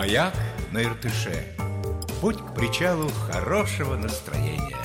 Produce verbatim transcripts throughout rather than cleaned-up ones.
Маяк на Иртыше. Путь к причалу хорошего настроения.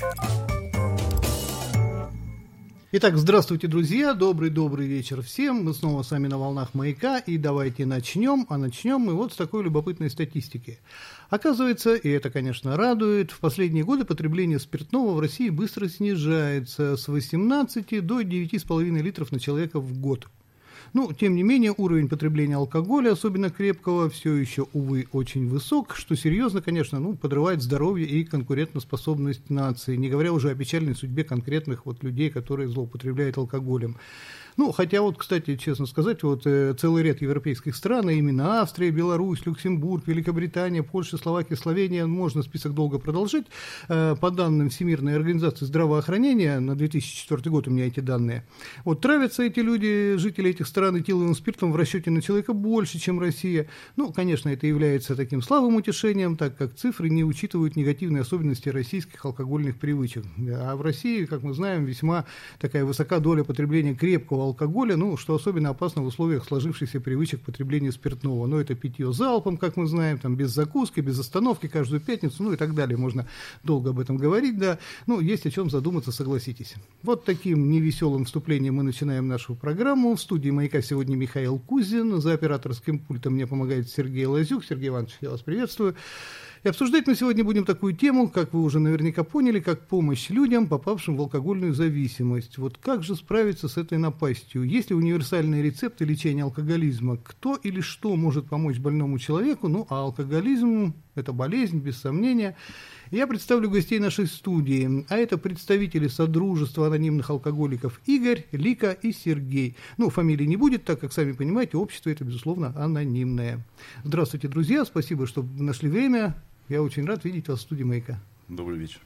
Итак, здравствуйте, друзья, добрый-добрый вечер всем. Мы снова с вами на волнах Маяка, и давайте начнем. А начнем мы вот с такой любопытной статистики. Оказывается, и это, конечно, радует, в последние годы потребление спиртного в России быстро снижается с восемнадцати до девяти с половиной литров на человека в год. Ну, тем не менее, уровень потребления алкоголя, особенно крепкого, все еще, увы, очень высок, что серьезно, конечно, ну, подрывает здоровье и конкурентоспособность нации, не говоря уже о печальной судьбе конкретных вот людей, которые злоупотребляют алкоголем. Ну, хотя вот, кстати, честно сказать, вот э, целый ряд европейских стран, а именно Австрия, Беларусь, Люксембург, Великобритания, Польша, Словакия, Словения, можно список долго продолжить. Э, по данным Всемирной организации здравоохранения, на две тысячи четвёртый год у меня эти данные, вот травятся эти люди, жители этих стран, этиловым спиртом в расчете на человека больше, чем Россия. Ну, конечно, это является таким слабым утешением, так как цифры не учитывают негативные особенности российских алкогольных привычек. А в России, как мы знаем, весьма такая высока доля потребления крепкого алкоголя, ну, что особенно опасно в условиях сложившихся привычек потребления спиртного. Ну, это питье залпом, как мы знаем, там, без закуски, без остановки, каждую пятницу, ну, и так далее. Можно долго об этом говорить, да. Ну, есть о чем задуматься, согласитесь. Вот таким невеселым вступлением мы начинаем нашу программу. В студии «Маяка» сегодня Михаил Кузин, за операторским пультом мне помогает Сергей Лазюк. Сергей Иванович, я вас приветствую. И обсуждать мы сегодня будем такую тему, как вы уже наверняка поняли, как помощь людям, попавшим в алкогольную зависимость. Вот как же справиться с этой напастью? Есть ли универсальные рецепты лечения алкоголизма? Кто или что может помочь больному человеку? Ну, а алкоголизм – это болезнь, без сомнения. Я представлю гостей нашей студии, а это представители Содружества анонимных алкоголиков Игорь, Лика и Сергей. Ну, фамилии не будет, так как, сами понимаете, общество это, безусловно, анонимное. Здравствуйте, друзья, спасибо, что нашли время. Я очень рад видеть вас в студии «Маяка». Добрый вечер.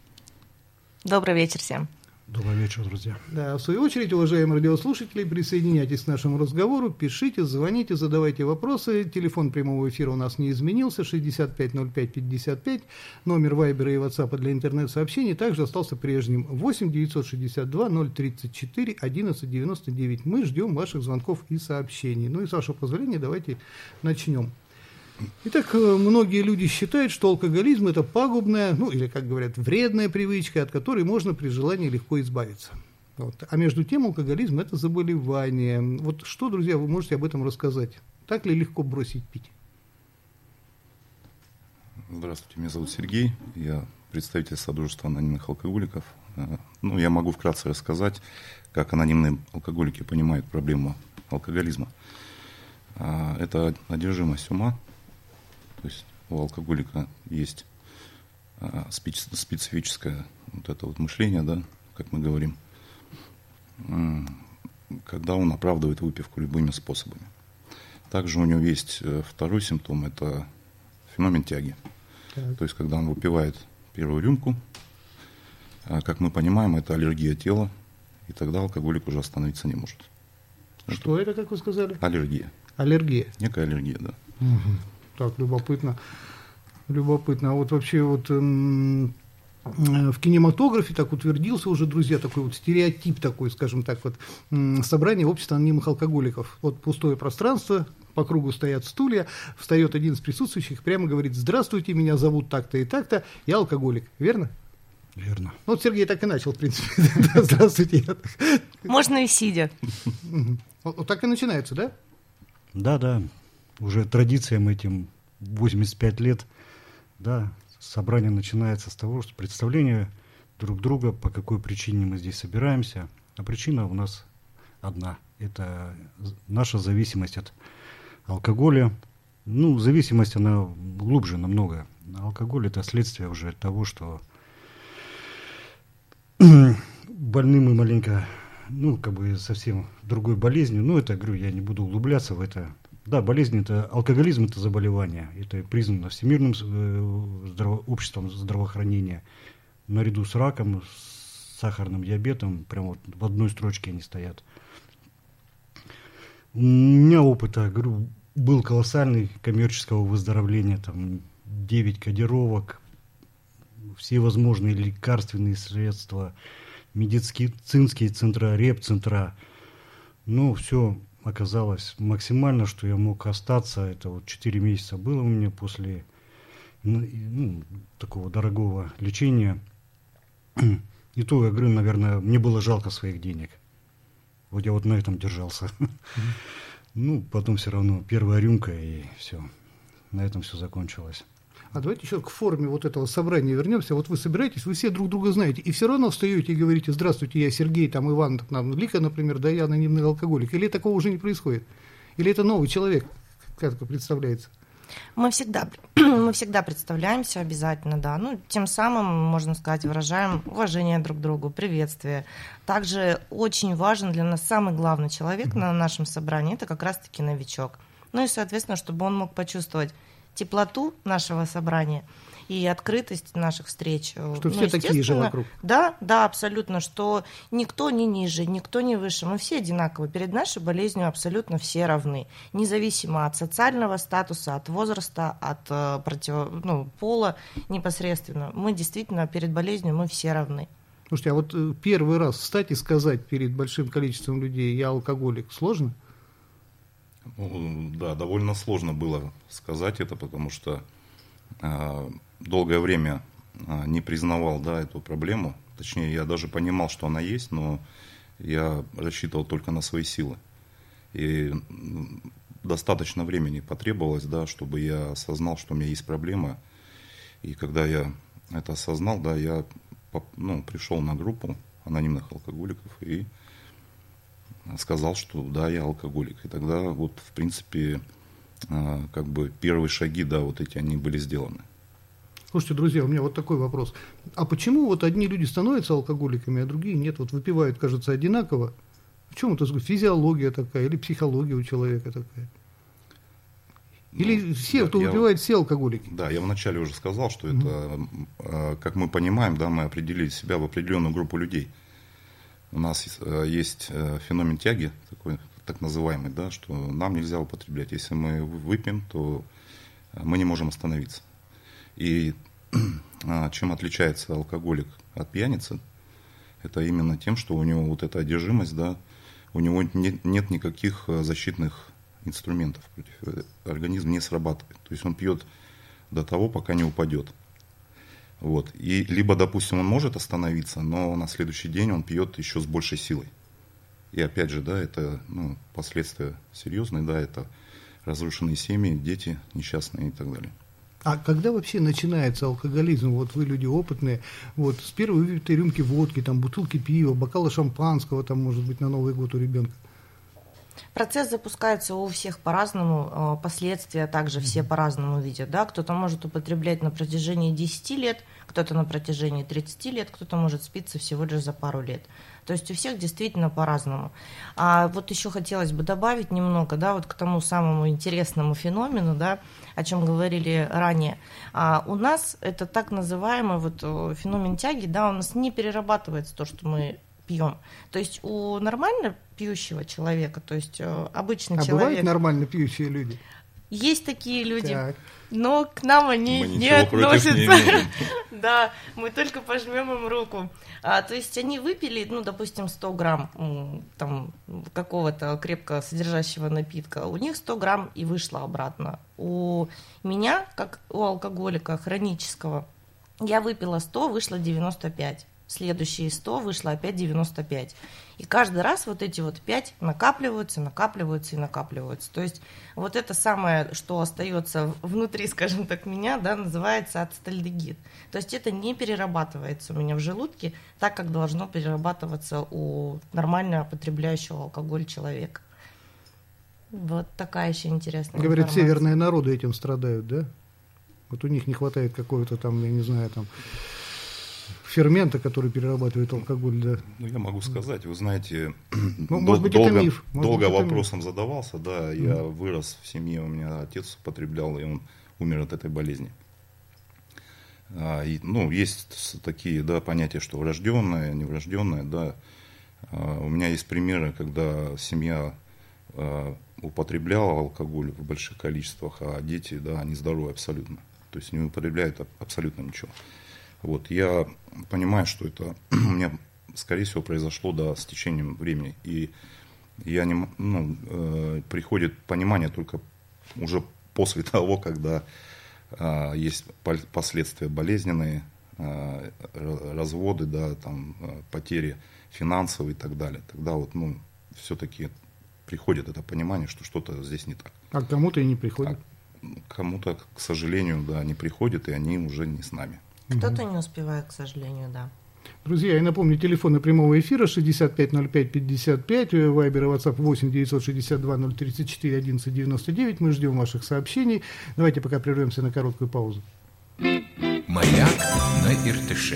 Добрый вечер всем. Добрый вечер, друзья. Да, в свою очередь, уважаемые радиослушатели, присоединяйтесь к нашему разговору, пишите, звоните, задавайте вопросы. Телефон прямого эфира у нас не изменился, шестьдесят пять ноль пять пятьдесят пять. Номер Вайбера и Ватсапа для интернет-сообщений также остался прежним. восемь девятьсот шестьдесят два ноль тридцать четыре одиннадцать девяносто девять. Мы ждем ваших звонков и сообщений. Ну и, с вашего позволения, давайте начнем. Итак, многие люди считают, что алкоголизм – это пагубная, ну или, как говорят, вредная привычка, от которой можно при желании легко избавиться. Вот. А между тем алкоголизм – это заболевание. Вот что, друзья, вы можете об этом рассказать? Так ли легко бросить пить? Здравствуйте, меня зовут Сергей, я представитель Содружества анонимных алкоголиков. Ну, я могу вкратце рассказать, как анонимные алкоголики понимают проблему алкоголизма. Это одержимость ума. То есть у алкоголика есть а, специ- специфическое вот это вот мышление, да, как мы говорим, м- когда он оправдывает выпивку любыми способами. Также у него есть э, второй симптом, это феномен тяги. Так. То есть когда он выпивает первую рюмку, а, как мы понимаем, это аллергия тела, и тогда алкоголик уже остановиться не может. Что это, это как вы сказали? Аллергия. Аллергия? Некая аллергия, да. Угу. Так, любопытно. Любопытно. А вот вообще вот эм, э, в кинематографе так утвердился уже, друзья, такой вот стереотип такой, скажем так, вот э, собрание общества анонимных алкоголиков. Вот пустое пространство, по кругу стоят стулья, встает один из присутствующих, прямо говорит: здравствуйте, меня зовут так-то и так-то, я алкоголик. Верно? Верно. Ну, вот Сергей так и начал, в принципе. Здравствуйте. Можно и сидя. Вот так и начинается, да? Да, да. Уже традициям этим восемьдесят пять лет, да, собрание начинается с того, что представление друг друга, по какой причине мы здесь собираемся. А причина у нас одна. Это наша зависимость от алкоголя. Ну, зависимость, она глубже намного. Алкоголь – это следствие уже того, что больны мы маленько, ну, как бы совсем другой болезнью. Ну, это, говорю, я не буду углубляться в это. Да, болезнь – это алкоголизм, это заболевание. Это признано Всемирным э, здраво, обществом здравоохранения. Наряду с раком, с сахарным диабетом, прямо вот в одной строчке они стоят. У меня опыт, говорю, был колоссальный коммерческого выздоровления. Там девять кодировок, все возможные лекарственные средства, медицинские центра, реп-центра. Ну, все оказалось максимально, что я мог остаться. Это вот четыре месяца было у меня после ну, такого дорогого лечения. И то, я говорю, наверное, мне было жалко своих денег. Вот я вот на этом держался. Mm-hmm. Ну, потом все равно первая рюмка, и все. На этом все закончилось. А давайте еще к форме вот этого собрания вернемся. Вот вы собираетесь, вы все друг друга знаете, и все равно встаете и говорите: здравствуйте, я Сергей, там Иван, там, Лика, например, да, я анонимный алкоголик. Или такого уже не происходит? Или это новый человек, как это представляется? Мы всегда, мы всегда представляемся обязательно, да. Ну, тем самым, можно сказать, выражаем уважение друг к другу, приветствие. Также очень важен для нас самый главный человек на нашем собрании, это как раз-таки новичок. Ну и, соответственно, чтобы он мог почувствовать теплоту нашего собрания и открытость наших встреч. Что ну, все такие же вокруг. Да, да, абсолютно, что никто не ниже, никто не выше, мы все одинаковы. Перед нашей болезнью абсолютно все равны, независимо от социального статуса, от возраста, от э, против, ну, пола непосредственно. Мы действительно перед болезнью мы все равны. Слушайте, а вот первый раз встать и сказать перед большим количеством людей: я алкоголик, сложно? Ну, да, довольно сложно было сказать это, потому что э, долгое время э, не признавал, да, эту проблему. Точнее, я даже понимал, что она есть, но я рассчитывал только на свои силы. И достаточно времени потребовалось, да, чтобы я осознал, что у меня есть проблема. И когда я это осознал, да, я ну, пришел на группу анонимных алкоголиков и сказал, что да, я алкоголик. И тогда вот, в принципе, как бы первые шаги, да, вот эти, они были сделаны. Слушайте, друзья, у меня вот такой вопрос. А почему вот одни люди становятся алкоголиками, а другие нет? Вот выпивают, кажется, одинаково. В чем это? Физиология такая или психология у человека такая? Или ну, все, да, кто выпивает, все алкоголики? Да, я вначале уже сказал, что mm-hmm. это, как мы понимаем, да, мы определили себя в определенную группу людей. У нас есть феномен тяги, такой, так называемый, да, что нам нельзя употреблять. Если мы выпьем, то мы не можем остановиться. И чем отличается алкоголик от пьяницы, это именно тем, что у него вот эта одержимость, да, у него нет, нет никаких защитных инструментов против, организм не срабатывает. То есть он пьет до того, пока не упадет. Вот. И либо, допустим, он может остановиться, но на следующий день он пьет еще с большей силой. И опять же, да, это ну, последствия серьезные, да, это разрушенные семьи, дети несчастные и так далее. А когда вообще начинается алкоголизм? Вот вы люди опытные, вот с первой выпитой рюмки водки, там бутылки пива, бокала шампанского, там, может быть, на Новый год у ребенка. Процесс запускается у всех по-разному, последствия также все по-разному видят. Да? Кто-то может употреблять на протяжении десяти лет, кто-то на протяжении тридцати лет, кто-то может спиться всего лишь за пару лет. То есть у всех действительно по-разному. А вот еще хотелось бы добавить немного, да, вот к тому самому интересному феномену, да, о чем говорили ранее. А у нас это так называемый вот феномен тяги, да, у нас не перерабатывается то, что мы пьем. То есть у нормально пьющего человека, то есть обычный а человек... А бывают нормально пьющие люди? Есть такие люди, так. но к нам они мы не относятся. Не да, мы только пожмем им руку. А, то есть они выпили, ну, допустим, сто грамм там, какого-то крепко содержащего напитка, у них сто грамм и вышло обратно. У меня, как у алкоголика хронического, я выпила сто, вышло девяносто пять. Следующие сто вышло опять девяносто пять. И каждый раз вот эти вот пять накапливаются, накапливаются и накапливаются. То есть вот это самое, что остается внутри, скажем так, меня, да, называется ацетальдегид. То есть это не перерабатывается у меня в желудке так, как должно перерабатываться у нормально потребляющего алкоголь человека. Вот такая еще интересная Говорят, информация. северные народы этим страдают, да? Вот у них не хватает какого-то там, я не знаю, там... фермента, который перерабатывает алкоголь, да. Ну, я могу сказать, вы знаете, ну, дол- может быть, долго, это миф. Может долго быть, это вопросом миф. задавался, да, mm-hmm. я вырос в семье, у меня отец употреблял, и он умер от этой болезни. А, и, ну, есть такие, да, понятия, что врожденное, неврожденное, да. А, у меня есть примеры, когда семья а, употребляла алкоголь в больших количествах, а дети, да, они здоровы абсолютно. То есть не употребляют абсолютно ничего. Вот, я понимаю, что это у меня, скорее всего, произошло, да, с течением времени. И Я не, ну, э, приходит понимание только уже после того, когда э, есть последствия болезненные, э, разводы, да, там, э, потери финансовые и так далее. Тогда вот, ну, все-таки приходит это понимание, что что-то здесь не так. А к кому-то и не приходит. А кому-то, к сожалению, да, не приходит, и они уже не с нами. Кто-то не успевает, к сожалению, да. Друзья, я напомню, телефоны прямого эфира шестьдесят пять ноль пять пятьдесят пять, вайбер и ватсап восемь девятьсот шестьдесят два ноль тридцать четыре одиннадцать девяносто девять. Мы ждем ваших сообщений. Давайте пока прервемся на короткую паузу. Маяк на Иртыше.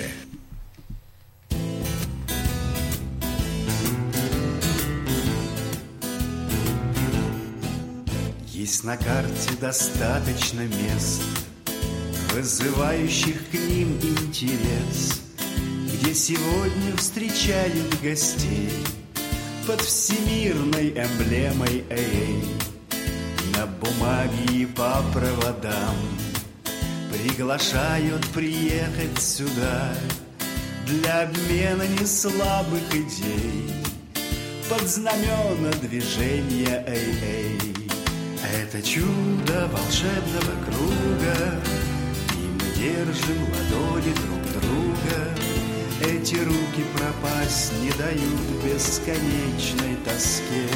Есть на карте достаточно мест, вызывающих к ним интерес, где сегодня встречают гостей под всемирной эмблемой эй. На бумаге и по проводам приглашают приехать сюда для обмена неслабых идей под знамена движения эй-эй. Это чудо волшебного круга, и мы держим ладони друг друга. Эти руки пропасть не дают в бесконечной тоске.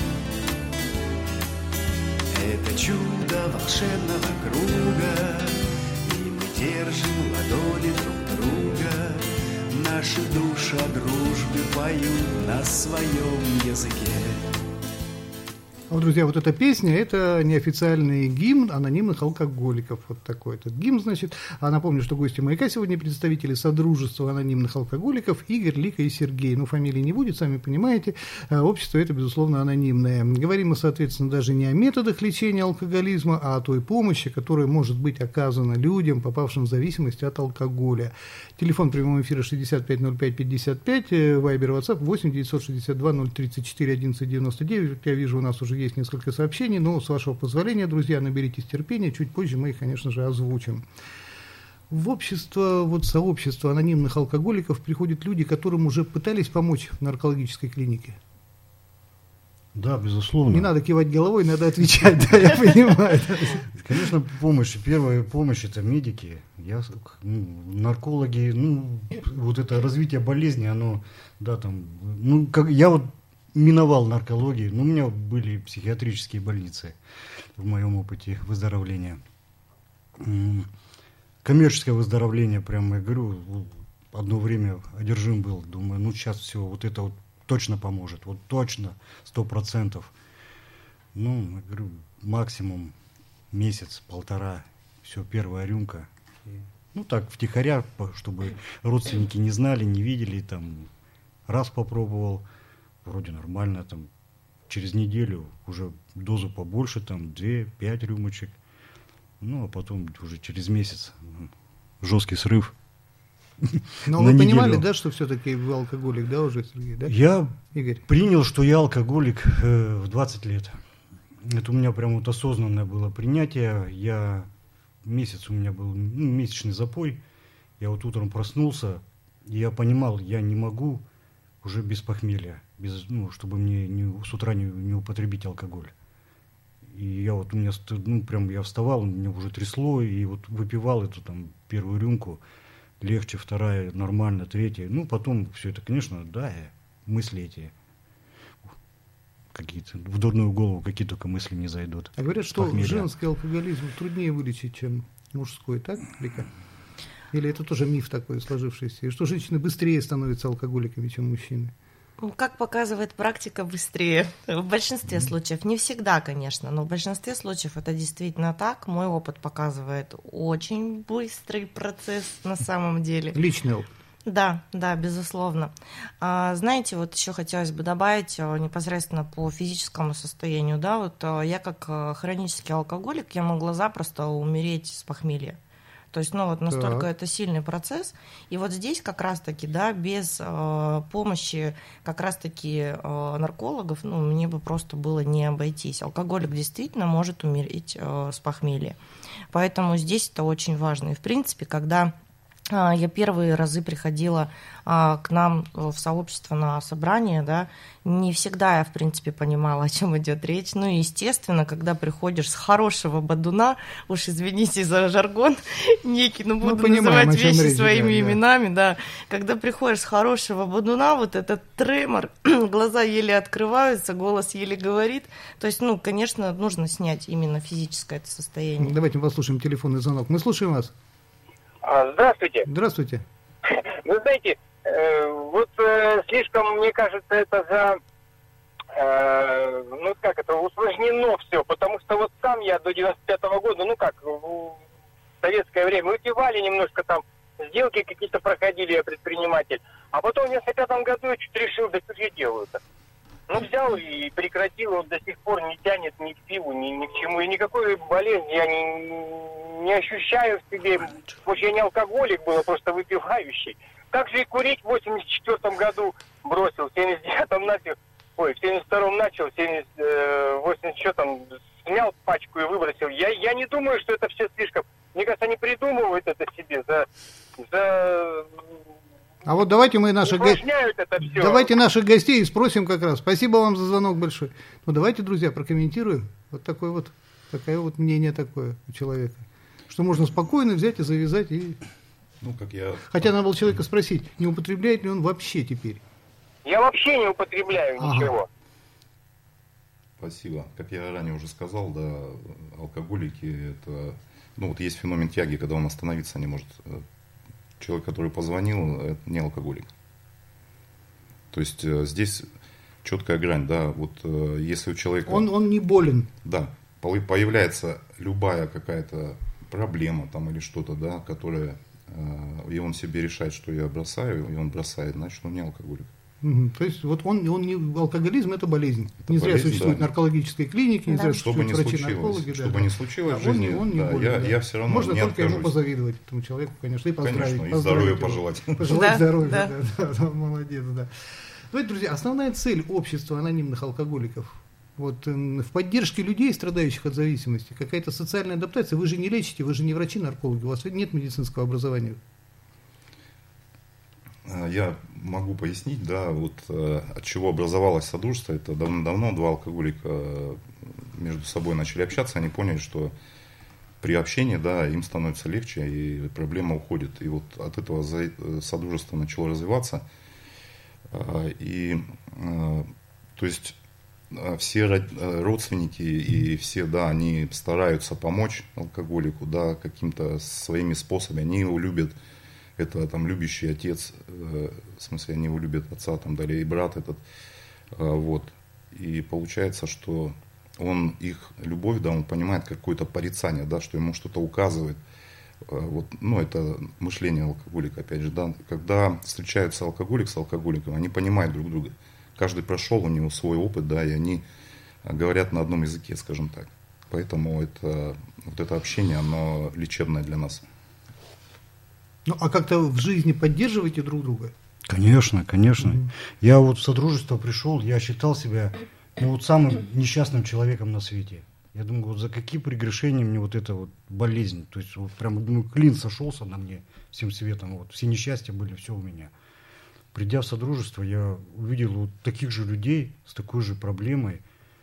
Это чудо волшебного круга, и мы держим ладони друг друга. Наши души о дружбе поют на своем языке. Вот, друзья, вот эта песня – это неофициальный гимн анонимных алкоголиков. Вот такой этот гимн, значит. А напомню, что гости «Маяка» сегодня представители Содружества анонимных алкоголиков Игорь, Лика и Сергей. Ну, фамилии не будет, сами понимаете. Общество это, безусловно, анонимное. Говорим мы, соответственно, даже не о методах лечения алкоголизма, а о той помощи, которая может быть оказана людям, попавшим в зависимость от алкоголя. Телефон прямого эфира шестьдесят пять ноль пять пятьдесят пять, вайбер, ватсап восемь девятьсот шестьдесят два ноль тридцать четыре одиннадцать девяносто девять. Я вижу, у нас уже есть несколько сообщений, но, с вашего позволения, друзья, наберитесь терпения, чуть позже мы их, конечно же, озвучим. В общество, вот сообщество анонимных алкоголиков приходят люди, которым уже пытались помочь в наркологической клинике. Да, безусловно. Не надо кивать головой, надо отвечать, да, я понимаю. Конечно, помощь, первая помощь – это медики, я, ну, наркологи, ну, вот это развитие болезни, оно, да, там, ну, как, я вот миновал наркологию, но у меня были психиатрические больницы в моем опыте выздоровления. Коммерческое выздоровление, прямо я говорю, одно время одержим был, думаю, ну, сейчас все, вот это вот точно поможет, вот точно, сто процентов. Ну, я говорю, максимум месяц, полтора, все, первая рюмка. Ну, так, втихаря, чтобы родственники не знали, не видели, там, раз попробовал, вроде нормально, там, через неделю уже дозу побольше, там, две-пять рюмочек. Ну, а потом уже через месяц жесткий срыв. Но вы понимали, да, что все-таки вы алкоголик, да, уже, Сергей, да? Я Игорь? Принял, что я алкоголик э, в двадцать лет. Это у меня прям вот осознанное было принятие. Я месяц у меня был, ну, месячный запой. Я вот утром проснулся, и я понимал, я не могу уже без похмелья, без, ну, чтобы мне не, с утра не, не употребить алкоголь. И я вот у меня, ну, прям я вставал, меня уже трясло, и вот выпивал эту там первую рюмку. Легче, вторая, нормально, третья. Ну, потом все это, конечно, да, мысли эти какие-то, в дурную голову какие только мысли не зайдут. А говорят, что похмелья. Женский алкоголизм труднее вылечить, чем мужской, так, Лика? Или это тоже миф такой сложившийся? И что женщины быстрее становятся алкоголиками, чем мужчины? Как показывает практика, быстрее. В большинстве случаев. Не всегда, конечно, но в большинстве случаев это действительно так. Мой опыт показывает очень быстрый процесс на самом деле. Личный опыт. Да, да, безусловно. А, знаете, вот еще хотелось бы добавить непосредственно по физическому состоянию. Да, вот я как хронический алкоголик, я могла запросто умереть с похмелья. То есть, ну, вот настолько так. Это сильный процесс. И вот здесь как раз-таки, да, без э, помощи как раз-таки э, наркологов, ну, мне бы просто было не обойтись. Алкоголик действительно может умереть э, с похмелья. Поэтому здесь это очень важно. И, в принципе, когда я первые разы приходила к нам в сообщество на собрание, да, не всегда я, в принципе, понимала, о чем идет речь. Ну, и, естественно, когда приходишь с хорошего бодуна, уж извините за жаргон некий, но буду ну, называть вещи речь, своими да, именами, да. да. Когда приходишь с хорошего бодуна, вот этот тремор, глаза еле открываются, голос еле говорит. То есть, ну, конечно, нужно снять именно физическое это состояние. Давайте послушаем телефонный звонок. Мы слушаем вас. Здравствуйте. Здравствуйте. Вы знаете, э, вот э, слишком, мне кажется, это за, э, ну как это, усложнено все, потому что вот сам я до девяносто пятого года, ну как, в советское время выпивали немножко там, сделки какие-то проходили, я предприниматель, а потом в девяносто пятом году я чуть решил, да что же я делаю-то? Ну, взял и прекратил, он до сих пор не тянет ни к пиву, ни, ни к чему. И никакой болезни я не, не ощущаю в себе. Может, я не алкоголик был, а просто выпивающий. Так же и курить в восемьдесят четвёртом году бросил, в семьдесят девятом начал, ой, в семьдесят втором начал, в восемьдесят четвёртом снял пачку и выбросил. Я, я не думаю, что это все слишком... Мне кажется, они придумывают это себе за... за... А вот давайте мы наших, го... давайте наших гостей спросим как раз. Спасибо вам за звонок большой. Ну давайте, друзья, прокомментируем. Вот такое вот, такое вот мнение такое у человека. Что можно спокойно взять и завязать. И... Ну, как я... Хотя надо было человека спросить, не употребляет ли он вообще теперь. Я вообще не употребляю ага. ничего. Спасибо. Как я ранее уже сказал, да, алкоголики, это... Ну вот есть феномен тяги, когда он остановиться не может... Человек, который позвонил, это не алкоголик. То есть э, здесь четкая грань, да, вот э, если у человека... Он, он не болен. Да, появляется любая какая-то проблема там или что-то, да, которая, э, и он себе решает, что я бросаю, и он бросает, значит, он не алкоголик. Угу. То есть вот он, он не, алкоголизм это болезнь. Это не болезнь, зря существуют да. наркологические клиники, не да. зря чтобы существуют врачи-наркологи. Чтобы да. не случилось да, в жизни, он, он не да, болен, я, да. я все равно можно не только откажусь. ему позавидовать этому человеку, конечно, и поздравить. Конечно, и поздравить здоровья его. пожелать. Пожелать да, здоровья, да. Да, да, да, молодец, да. Давайте, друзья, основная цель общества анонимных алкоголиков вот в поддержке людей, страдающих от зависимости, какая-то социальная адаптация. Вы же не лечите, вы же не врачи-наркологи, у вас нет медицинского образования. Я могу пояснить, да, вот э, от чего образовалось содружество. Это давно-давно два алкоголика между собой начали общаться, они поняли, что при общении, да, им становится легче и проблема уходит. И вот от этого содружество начало развиваться. И, то есть, все родственники и все, да, они стараются помочь алкоголику, да, каким-то своими способами. Они его любят. Это там любящий отец, в смысле, они его любят, отца, там далее, и брат этот. Вот. И получается, что он их любовь, да, он понимает какое-то порицание, да, что ему что-то указывает. Вот, ну, это мышление алкоголика, опять же, да. Когда встречаются алкоголик с алкоголиком, они понимают друг друга. Каждый прошел, у него свой опыт, да, и они говорят на одном языке, скажем так. Поэтому это, вот это общение, оно лечебное для нас. Ну, а как-то в жизни поддерживаете друг друга? Конечно, конечно. Mm-hmm. Я вот в содружество пришел, я считал себя, ну, вот самым несчастным человеком на свете. Я думаю, вот за какие прегрешения мне вот эта вот болезнь, то есть вот прям, думаю, клин сошелся на мне всем светом, вот все несчастья были, все у меня. Придя в содружество, я увидел вот таких же людей с такой же проблемой.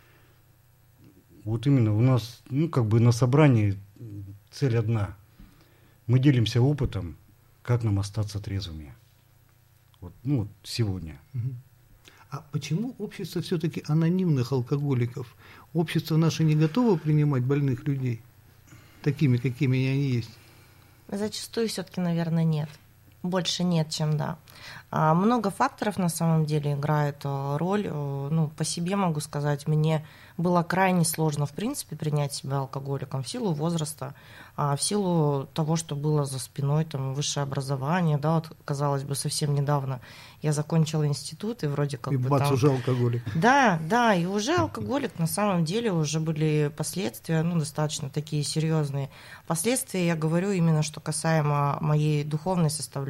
Вот именно у нас, ну, как бы на собрании цель одна. Мы делимся опытом, как нам остаться трезвыми. Вот, ну, вот сегодня. А почему общество все-таки анонимных алкоголиков? Общество наше не готово принимать больных людей такими, какими они есть? Зачастую все-таки, наверное, нет. Больше нет, чем да. А много факторов на самом деле играют роль. Ну, по себе могу сказать, мне было крайне сложно, в принципе, принять себя алкоголиком в силу возраста, в силу того, что было за спиной, там, высшее образование, да, вот, казалось бы, совсем недавно я закончила институт, и вроде как и бы бац, там... уже алкоголик. Да, да, и уже алкоголик, на самом деле, уже были последствия, ну, достаточно такие серьезные. Последствия, я говорю, именно что касаемо моей духовной составляющей,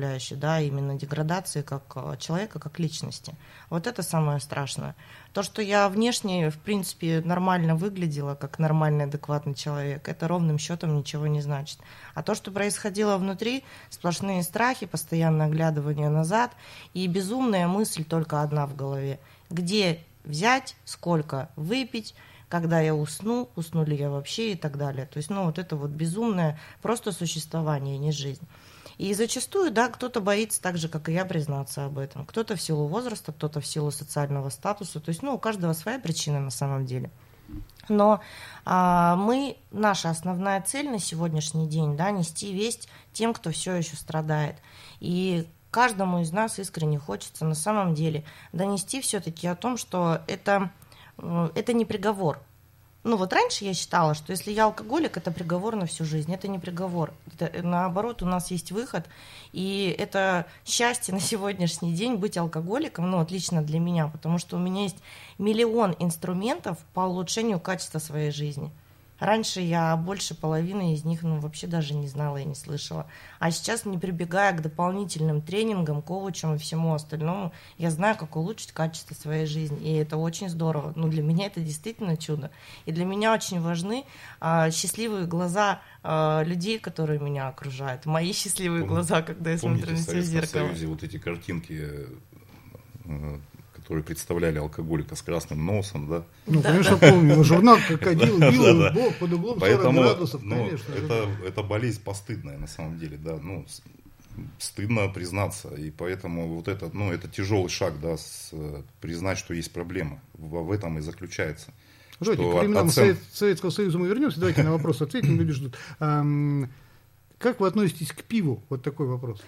составляющей, да, именно деградации как человека, как личности. Вот это самое страшное. То, что я внешне, в принципе, нормально выглядела, как нормальный, адекватный человек, это ровным счетом ничего не значит. А то, что происходило внутри, сплошные страхи, постоянное оглядывание назад и безумная мысль только одна в голове. Где взять, сколько выпить, когда я усну, усну ли я вообще и так далее. То есть, ну, вот это вот безумное просто существование, не жизнь. И зачастую, да, кто-то боится так же, как и я, признаться об этом. Кто-то в силу возраста, кто-то в силу социального статуса. То есть, ну, у каждого своя причина на самом деле. Но а, мы, наша основная цель на сегодняшний день, да, нести весть тем, кто все еще страдает. И каждому из нас искренне хочется на самом деле донести все-таки о том, что это... это не приговор. Ну вот раньше я считала, что если я алкоголик, это приговор на всю жизнь. Это не приговор. Это, наоборот, у нас есть выход. И это счастье на сегодняшний день быть алкоголиком, ну вот лично для меня, потому что у меня есть миллион инструментов по улучшению качества своей жизни. Раньше я больше половины из них ну, вообще даже не знала и не слышала. А сейчас, не прибегая к дополнительным тренингам, коучам и всему остальному, я знаю, как улучшить качество своей жизни. И это очень здорово. Ну, для меня это действительно чудо. И для меня очень важны а, счастливые глаза а, людей, которые меня окружают. Мои счастливые Пом- глаза, когда я Помните, смотрю на в себя в Советском зеркало. Союзе вот эти картинки, э, которые представляли алкоголика с красным носом, да? Ну, Да, конечно, да. помню. Журнал «Крокодил» Да, бил да. бог под углом сорок Поэтому, градусов, ну, конечно. это, это болезнь постыдная на самом деле, да, ну, с- стыдно признаться, и поэтому вот это, ну, это тяжелый шаг, да, с, э, признать, что есть проблема, в, в этом и заключается. Давайте Что к временам оцен- Совет- Советского Союза мы вернемся. Давайте на вопрос ответим, люди ждут. Ам, Как вы относитесь к пиву? Вот такой вопрос.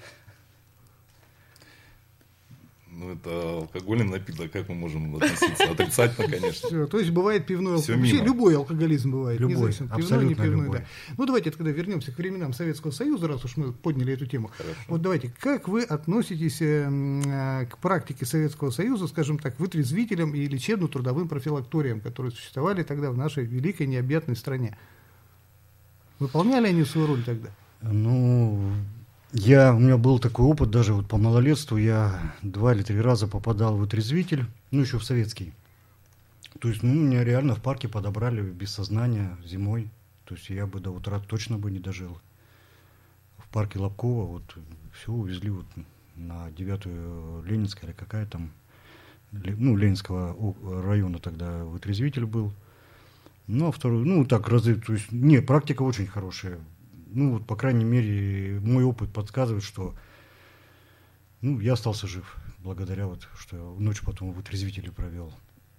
Ну, это алкогольный напиток, как мы можем относиться? Отрицательно, конечно. Всё, то есть бывает пивной Всё алкоголизм. Вообще мимо. любой алкоголизм бывает. Любой, независимо, пивной, не абсолютно пивной. любой. Да. Ну давайте тогда вернемся к временам Советского Союза, раз уж мы подняли эту тему. Хорошо. Вот давайте, как вы относитесь э, м, э, к практике Советского Союза, скажем так, вытрезвителям и лечебно-трудовым профилакториям, которые существовали тогда в нашей великой необъятной стране? Выполняли они свою роль тогда? Ну, я, у меня был такой опыт, даже вот по малолетству я два или три раза попадал в вытрезвитель, ну, еще в советский. То есть, ну, меня реально в парке подобрали без сознания зимой. То есть, я бы до утра точно бы не дожил. В парке Лобкова вот все увезли вот на девятую Ленинская или какая там, Ле- ну, Ленинского о- района тогда вытрезвитель был. Ну, а второй, ну, так, разы, то есть, не, практика очень хорошая. Ну, вот, по крайней мере, мой опыт подсказывает, что, ну, я остался жив, благодаря вот, что я ночь потом в вытрезвителе провел.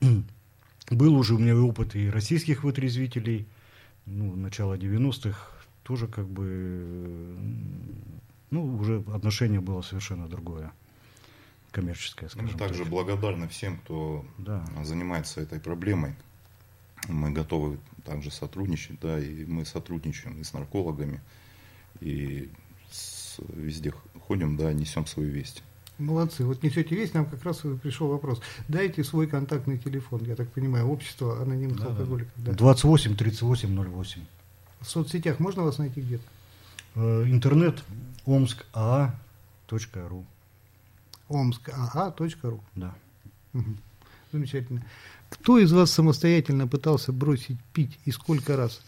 Был уже у меня опыт и российских вытрезвителей, ну, начало девяностых, тоже как бы, ну, уже отношение было совершенно другое, коммерческое, Мы скажем так. также благодарны всем, кто Да. занимается этой проблемой. Мы готовы также сотрудничать, да, и мы сотрудничаем и с наркологами, и с- везде ходим, да, несем свою весть. Молодцы. Вот несете весть, нам как раз пришел вопрос. Дайте свой контактный телефон, я так понимаю, общество анонимных алкоголиков. Да. двадцать восемь тридцать восемь ноль восемь. В соцсетях можно вас найти где-то? Э, Интернет омск а а точка ру. омск а а точка ру. Да. Мгм. Замечательно. Кто из вас самостоятельно пытался бросить пить и сколько раз?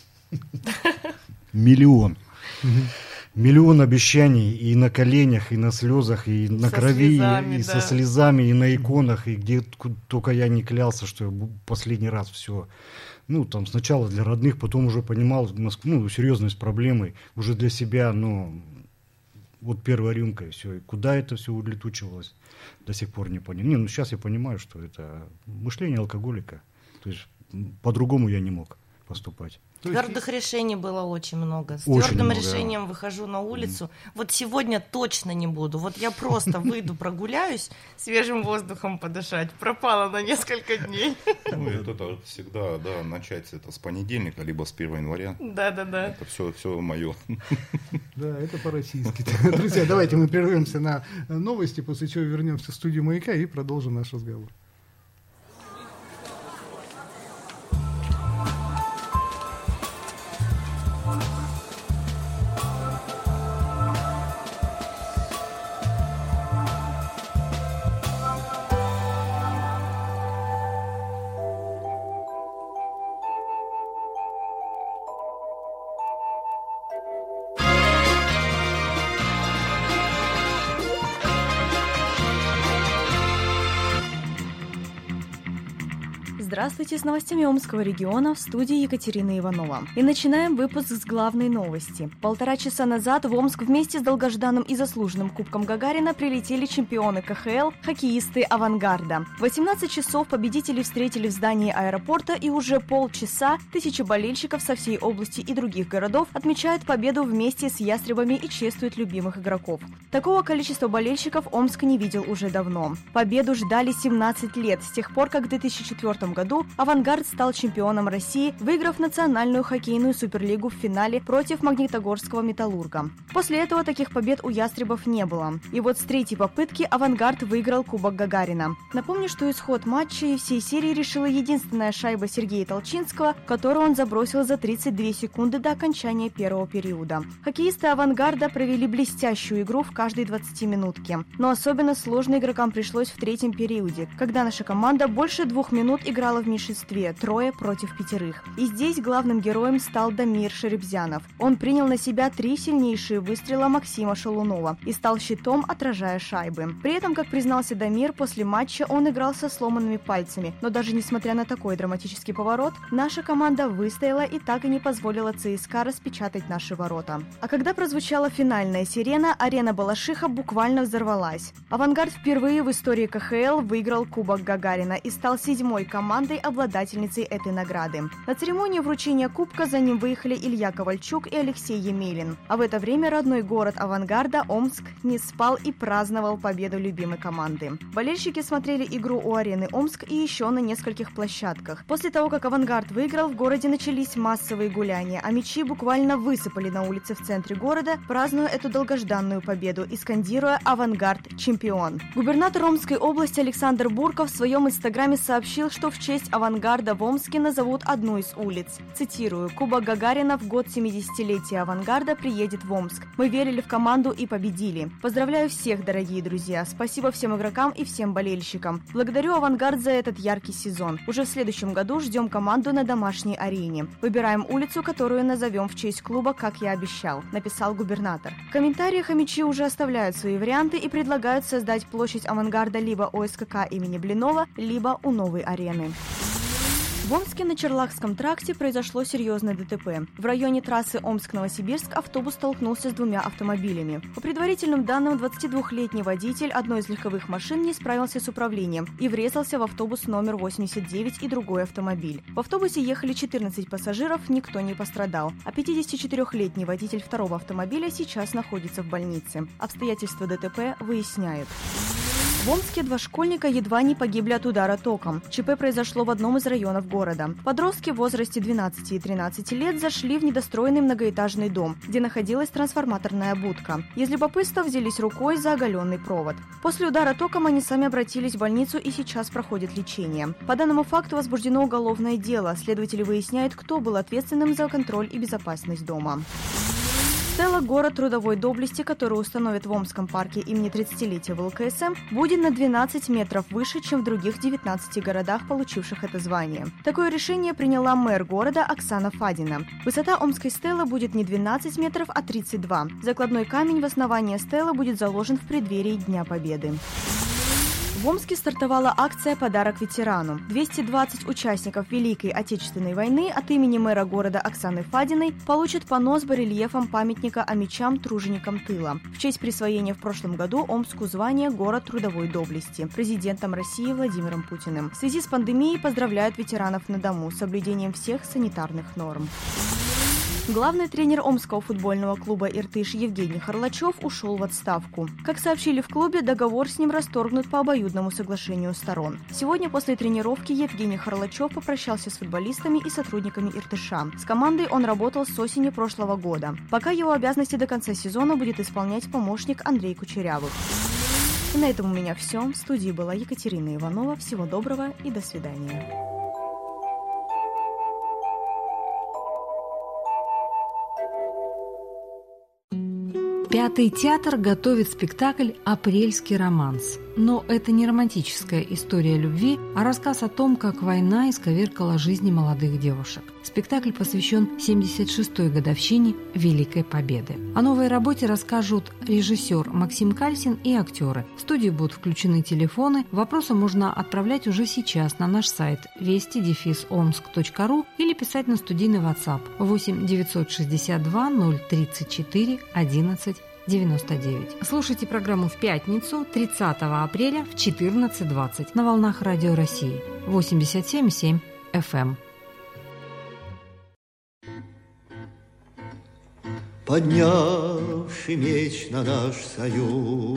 Миллион. Миллион обещаний и на коленях, и на слезах, и на Со крови, слезами, и да. со слезами, и на иконах, и где т- только я не клялся, что я бу- последний раз все. Ну, там сначала для родных, потом уже понимал, нас- ну, серьезность проблемы, уже для себя, ну, вот первая рюмка, и все. И куда это все улетучивалось, до сих пор не понял. Не, ну сейчас я понимаю, что это мышление алкоголика. То есть м, по-другому я не мог поступать. То есть- Твердых решений было очень много. С Очень твердым много. решением выхожу на улицу. Вот сегодня точно не буду. Вот я просто выйду, прогуляюсь, свежим воздухом подышать. Пропала на несколько дней. Ну, и это, это всегда, да, начать это с понедельника, либо с первого января. Да-да-да. Это все, все мое. Да, это по-российски. Друзья, давайте мы прервемся на новости, после чего вернемся в студию «Маяка» и продолжим наш разговор. Здравствуйте, с новостями Омского региона в студии Екатерина Иванова. И начинаем выпуск с главной новости. Полтора часа назад в Омск вместе с долгожданным и заслуженным Кубком Гагарина прилетели чемпионы ка ха эл, хоккеисты «Авангарда». В восемнадцать часов победителей встретили в здании аэропорта, и уже полчаса тысячи болельщиков со всей области и других городов отмечают победу вместе с ястребами и чествуют любимых игроков. Такого количества болельщиков Омск не видел уже давно. Победу ждали семнадцать лет, с тех пор, как в две тысячи четвёртом году «Авангард» стал чемпионом России, выиграв национальную хоккейную суперлигу в финале против магнитогорского «Металлурга». После этого таких побед у ястребов не было. И вот с третьей попытки «Авангард» выиграл Кубок Гагарина. Напомню, что исход матча и всей серии решила единственная шайба Сергея Толчинского, которую он забросил за тридцать две секунды до окончания первого периода. Хоккеисты «Авангарда» провели блестящую игру в каждой двадцатиминутке. Но особенно сложно игрокам пришлось в третьем периоде, когда наша команда больше двух минут играла в меньшинстве, трое против пятерых. И здесь главным героем стал Дамир Шеребзянов. Он принял на себя три сильнейшие выстрела Максима Шалунова и стал щитом, отражая шайбы. При этом, как признался Дамир, после матча он играл со сломанными пальцами. Но даже несмотря на такой драматический поворот, наша команда выстояла и так и не позволила ЦСКА распечатать наши ворота. А когда прозвучала финальная сирена, арена Балашиха буквально взорвалась. «Авангард» впервые в истории ка ха эл выиграл Кубок Гагарина и стал седьмой командой, обладательницей этой награды. На церемонии вручения кубка за ним выехали Илья Ковальчук и Алексей Емелин. А в это время родной город «Авангарда» Омск не спал и праздновал победу любимой команды. Болельщики смотрели игру у арены Омск и еще на нескольких площадках. После того, как «Авангард» выиграл, в городе начались массовые гуляния, а мячи буквально высыпали на улице в центре города, празднуя эту долгожданную победу и скандируя «Авангард чемпион». Губернатор Омской области Александр Бурков в своем инстаграме сообщил, что в честь «Авангарда» в Омске назовут одну из улиц. Цитирую: «Кубок Гагарина в год семидесятилетия «Авангарда» приедет в Омск. Мы верили в команду и победили. Поздравляю всех, дорогие друзья. Спасибо всем игрокам и всем болельщикам. Благодарю «Авангард» за этот яркий сезон. Уже в следующем году ждем команду на домашней арене. Выбираем улицу, которую назовем в честь клуба, как я обещал», — написал губернатор. В комментариях омичи уже оставляют свои варианты и предлагают создать площадь «Авангарда» либо у эс ка ка имени Блинова, либо у новой арены. В Омске на Черлакском тракте произошло серьезное дэ тэ пэ. В районе трассы Омск-Новосибирск автобус столкнулся с двумя автомобилями. По предварительным данным, двадцатидвухлетний водитель одной из легковых машин не справился с управлением и врезался в автобус номер восемьдесят девять и другой автомобиль. В автобусе ехали четырнадцать пассажиров, никто не пострадал, а пятидесятичетырёхлетний водитель второго автомобиля сейчас находится в больнице. Обстоятельства дэ тэ пэ выясняют. В Омске два школьника едва не погибли от удара током. ЧП произошло в одном из районов города. Подростки в возрасте двенадцати и тринадцати лет зашли в недостроенный многоэтажный дом, где находилась трансформаторная будка. Из любопытства взялись рукой за оголенный провод. После удара током они сами обратились в больницу и сейчас проходят лечение. По данному факту возбуждено уголовное дело. Следователи выясняют, кто был ответственным за контроль и безопасность дома. Стела «Город трудовой доблести», который установят в Омском парке имени тридцатилетия вэ эл ка эс эм, будет на двенадцать метров выше, чем в других девятнадцати городах, получивших это звание. Такое решение приняла мэр города Оксана Фадина. Высота омской стелы будет не двенадцать метров, а тридцать два. Закладной камень в основании стелы будет заложен в преддверии Дня Победы. В Омске стартовала акция «Подарок ветерану». двести двадцать участников Великой Отечественной войны от имени мэра города Оксаны Фадиной получат панно с барельефом памятника омичам-труженикам тыла в честь присвоения в прошлом году Омску звания «Город трудовой доблести» президентом России Владимиром Путиным. В связи с пандемией поздравляют ветеранов на дому с соблюдением всех санитарных норм. Главный тренер Омского футбольного клуба «Иртыш» Евгений Харлачев ушел в отставку. Как сообщили в клубе, договор с ним расторгнут по обоюдному соглашению сторон. Сегодня после тренировки Евгений Харлачев попрощался с футболистами и сотрудниками «Иртыша». С командой он работал с осени прошлого года. Пока его обязанности до конца сезона будет исполнять помощник Андрей Кучерявых. И на этом у меня все. В студии была Екатерина Иванова. Всего доброго и до свидания. Пятый театр готовит спектакль «Апрельский романс». Но это не романтическая история любви, а рассказ о том, как война исковеркала жизни молодых девушек. Спектакль посвящен семьдесят шестой годовщине Великой Победы. О новой работе расскажут режиссер Максим Кальсин и актеры. В студию будут включены телефоны. Вопросы можно отправлять уже сейчас на наш сайт вести дефис омск точка ру или писать на студийный WhatsApp восемь девятьсот шестьдесят два ноль тридцать четыре одиннадцать девяносто девять. Слушайте программу в пятницу, тридцатого апреля в четырнадцать двадцать на волнах Радио России восемьдесят семь и семь эф эм. Поднявший меч на наш союз,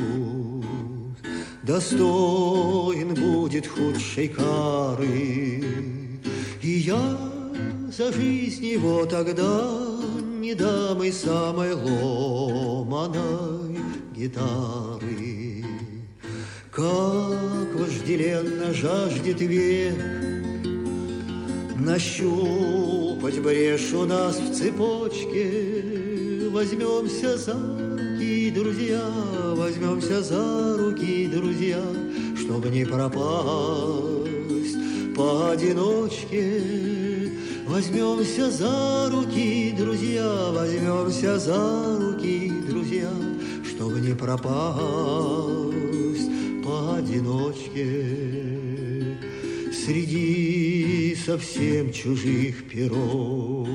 достоин будет худшей кары, и я за жизнь его тогда не дам и самой ломаной гитары. Как вожделенно жаждет век нащупать брешь у нас в цепочке. Возьмемся за руки, друзья, возьмемся за руки, друзья, чтобы не пропасть поодиночке. Возьмемся за руки, друзья, возьмемся за руки, друзья, чтобы не пропасть поодиночке. Среди совсем чужих перов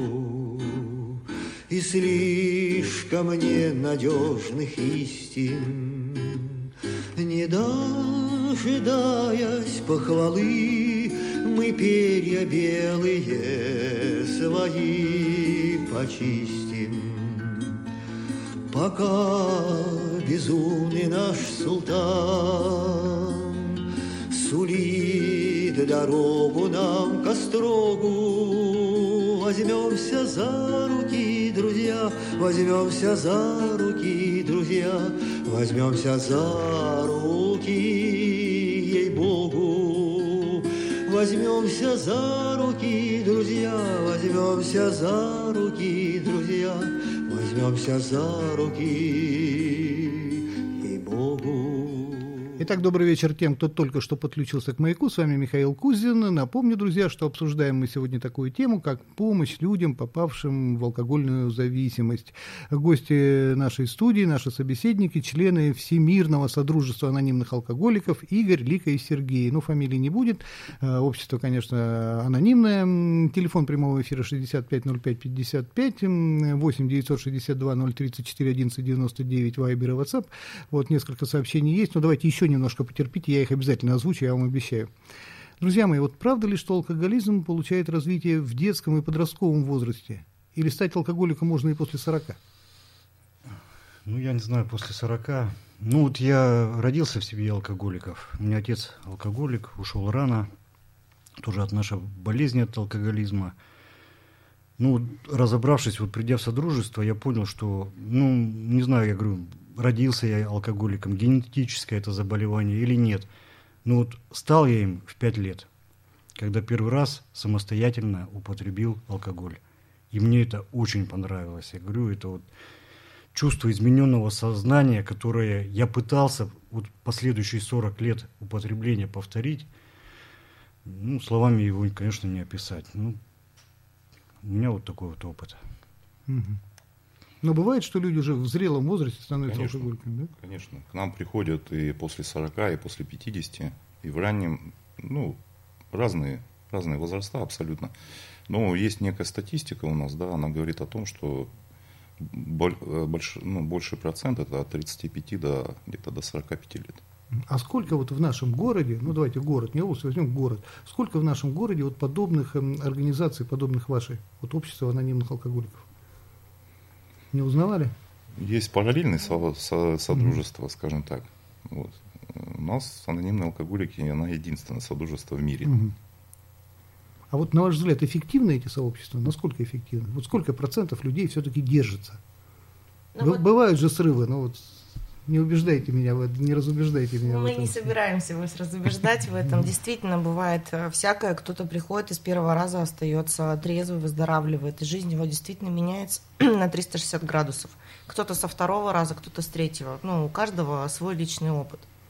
и слишком ненадежных истин, не дожидаясь похвалы, мы перья белые свои почистим. Пока безумный наш султан сулит дорогу нам к острогу, возьмемся за руки, друзья, возьмемся за руки, друзья, возьмемся за руки, ей-богу. Возьмемся за руки, друзья, возьмемся за руки, друзья, возьмемся за руки, ей-богу. Итак, добрый вечер тем, кто только что подключился к «Маяку». С вами Михаил Кузин. Напомню, друзья, что обсуждаем мы сегодня такую тему, как помощь людям, попавшим в алкогольную зависимость. Гости нашей студии, наши собеседники, члены Всемирного Содружества анонимных алкоголиков Игорь, Лика и Сергей. Ну, фамилии не будет. Общество, конечно, анонимное. Телефон прямого эфира шестьдесят пять ноль пять пятьдесят пять, восемь девятьсот шестьдесят два ноль тридцать четыре одиннадцать девяносто девять, Вайбер и WhatsApp. Вот несколько сообщений есть, но давайте еще немножко потерпите, я их обязательно озвучу, я вам обещаю. Друзья мои, вот правда ли, что алкоголизм получает развитие в детском и подростковом возрасте? Или стать алкоголиком можно и после сорока? Ну, я не знаю, после сорока. Ну, вот я родился в семье алкоголиков. У меня отец алкоголик, ушел рано, тоже от нашей болезни, от алкоголизма. Ну, разобравшись, вот придя в Содружество, я понял, что, ну, не знаю, я говорю, родился я алкоголиком, генетическое это заболевание или нет. Но вот стал я им в пять лет, когда первый раз самостоятельно употребил алкоголь. И мне это очень понравилось. Я говорю, это вот чувство измененного сознания, которое я пытался вот последующие сорок лет употребления повторить. Ну, словами его, конечно, не описать. Ну, у меня вот такой вот опыт. Угу. Но бывает, что люди уже в зрелом возрасте становятся конечно, алкоголиками, да? Конечно. К нам приходят и после сорока, и после пятидесяти, и в раннем, ну, разные, разные возраста абсолютно. Но есть некая статистика у нас, да, она говорит о том, что больш, ну, больший процент это от тридцати пяти до где-то до сорока пяти лет. А сколько вот в нашем городе, ну давайте город, не область, возьмем город, сколько в нашем городе вот подобных организаций, подобных вашей, вот общества анонимных алкоголиков? Не узнавали? Есть параллельные со- со- содружества, mm-hmm. скажем так. Вот. У нас анонимные алкоголики, она единственное содружество в мире. Mm-hmm. А вот на ваш взгляд, эффективны эти сообщества? Насколько эффективны? Вот сколько процентов людей все-таки держится? Ну, Б- вот... Бывают же срывы, но вот не убеждайте меня, не разубеждайте меня. Мы не собираемся вас разубеждать в этом. Действительно, бывает всякое. Кто-то приходит и с первого раза остается трезвый, выздоравливает, и жизнь его действительно меняется на триста шестьдесят градусов. Кто-то со второго раза, кто-то с третьего. Ну, у каждого свой личный опыт.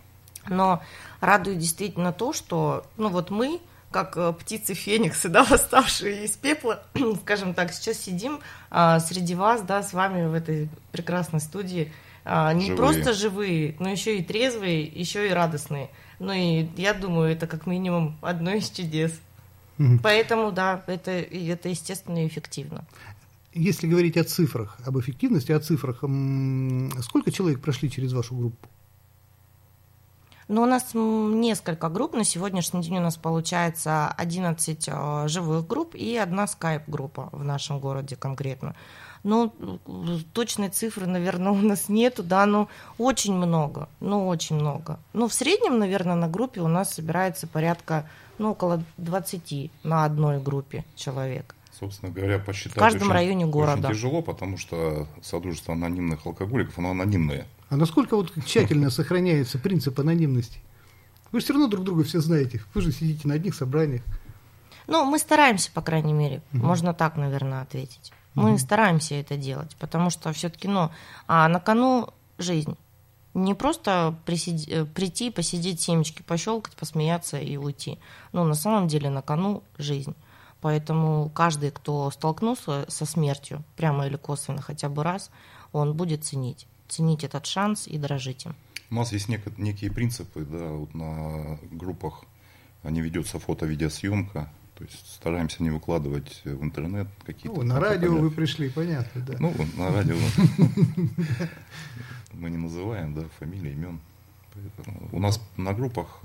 Но радует действительно то, что, ну вот мы, как птицы фениксы, да, восставшие из пепла, скажем так, сейчас сидим а, среди вас, да, с вами в этой прекрасной студии, а, не живые. Просто живые, но еще и трезвые, еще и радостные. Ну и я думаю, это как минимум одно из чудес. Mm-hmm. Поэтому, да, это, это естественно и эффективно. Если говорить о цифрах, об эффективности, о цифрах, сколько человек прошли через вашу группу? Ну, у нас несколько групп. На сегодняшний день у нас получается одиннадцать живых групп и одна скайп-группа в нашем городе конкретно. Ну, точной цифры, наверное, у нас нету, да, но очень много, ну, очень много. Ну, в среднем, наверное, на группе у нас собирается порядка, ну, около двадцати на одной группе человек. Собственно говоря, посчитать в каждом очень, районе города. Очень тяжело, потому что Содружество анонимных алкоголиков, оно анонимное. А насколько вот тщательно сохраняется принцип анонимности? Вы же все равно друг друга все знаете. Вы же сидите на одних собраниях. Ну, мы стараемся, по крайней мере. Угу. Можно так, наверное, ответить. Мы угу. стараемся это делать, потому что все-таки, ну, а на кону жизнь. Не просто присиди, прийти, посидеть, семечки пощелкать, посмеяться и уйти. Ну, на самом деле на кону жизнь. Поэтому каждый, кто столкнулся со смертью, прямо или косвенно хотя бы раз, он будет ценить. Ценить этот шанс и дорожить им. У нас есть нек- некие принципы, да, вот на группах не ведется фото-видеосъемка, то есть стараемся не выкладывать в интернет какие-то... Ну, на радио вы пришли, понятно, да. Ну, на радио мы не называем, да, фамилии, имен. У нас на группах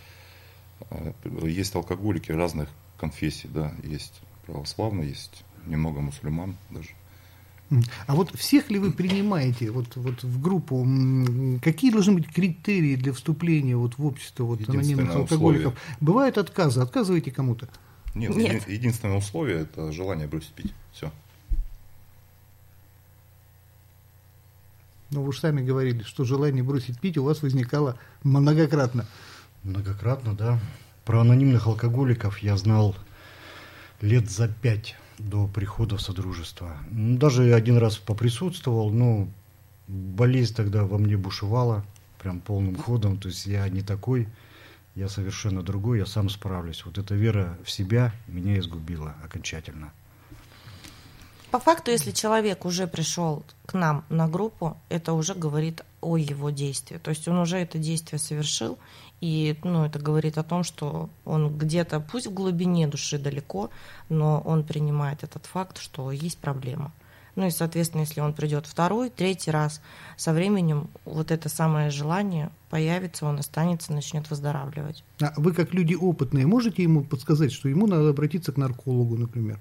есть алкоголики разных конфессий, да, есть православные, есть немного мусульман даже. А вот всех ли вы принимаете вот, вот в группу? Какие должны быть критерии для вступления вот в общество вот, анонимных алкоголиков? Условие. Бывают отказы? Отказываете кому-то? Нет, Нет, единственное условие – это желание бросить пить. Все. Но вы же сами говорили, что желание бросить пить у вас возникало многократно. Многократно, да. Про анонимных алкоголиков я знал лет за пять до прихода в Содружество. Даже один раз поприсутствовал, но болезнь тогда во мне бушевала прям полным ходом. То есть я не такой, я совершенно другой, я сам справлюсь. Вот эта вера в себя меня изгубила окончательно. По факту, если человек уже пришел к нам на группу, это уже говорит о его действии. То есть он уже это действие совершил, и ну, это говорит о том, что он где-то, пусть в глубине души далеко, но он принимает этот факт, что есть проблема. Ну и, соответственно, если он придет второй, третий раз, со временем вот это самое желание появится, он останется, начнет выздоравливать. А вы, как люди опытные, можете ему подсказать, что ему надо обратиться к наркологу, например?